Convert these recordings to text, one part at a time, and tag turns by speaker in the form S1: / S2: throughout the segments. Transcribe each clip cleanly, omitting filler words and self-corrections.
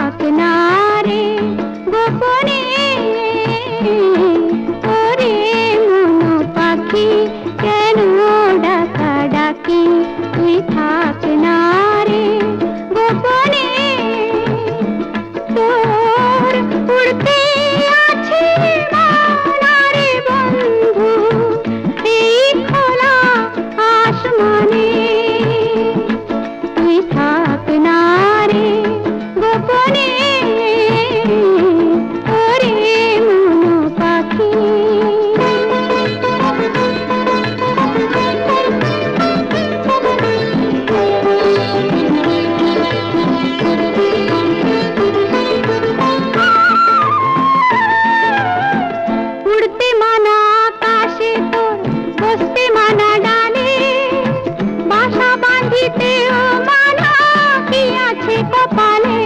S1: থাক না রে গোপনে, ওরে মন পাখি কেন ডাকা ডাকি, তুই থাক না রে গোপনে। তোর উড়তে আছে মানা রে বন্ধু এই খোলা আসমানে, তুই থাক না রে গোপনে, ওরে মন পাখি। উড়তে মানা আকাশে তোর, বসতে মানা ডালে, বাসা বাঁধিতেও মানা কি আছে কপালে।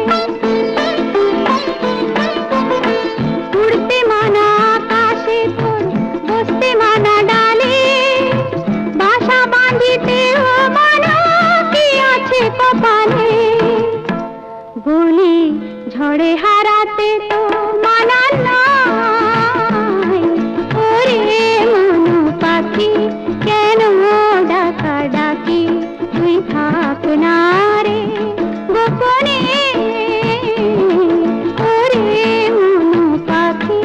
S1: উড়তে মানা আকাশে তোর, বসতে মানা ডালে, বাসা বাঁধিতেও মানা কি আছে কপালে। বলি ঝড়ে হারাতে তো মানা নাই, ওরে মন পাখি কেন ডাকা ডাকি, তুই থাক না রে গোপনে, ওরে মন পাখি।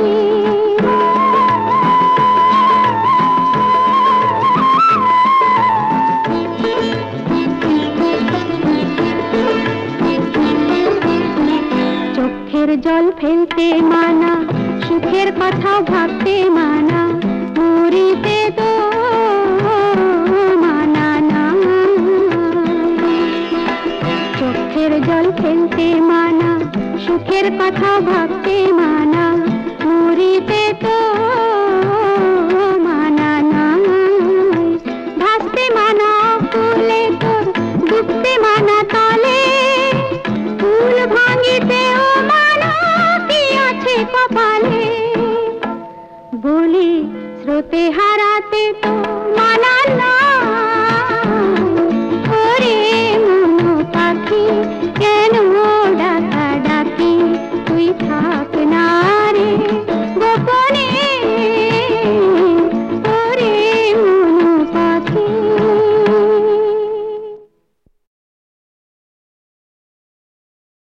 S1: চোখের জল ফেলতে মানা, সুখের কথা ভাবতে মানা, মরিতে তো মানা না। চোখের জল ফেলতে মানা, সুখের কথা ভাবতে মানা, মরিতে তো মানা না। ভাসতে মানা ফুলে তোর, ডুবতে মানা তলে, ফুল ভাঙিতেও মানা কি আছে কপালে। বলি স্রোতে হারাতে তো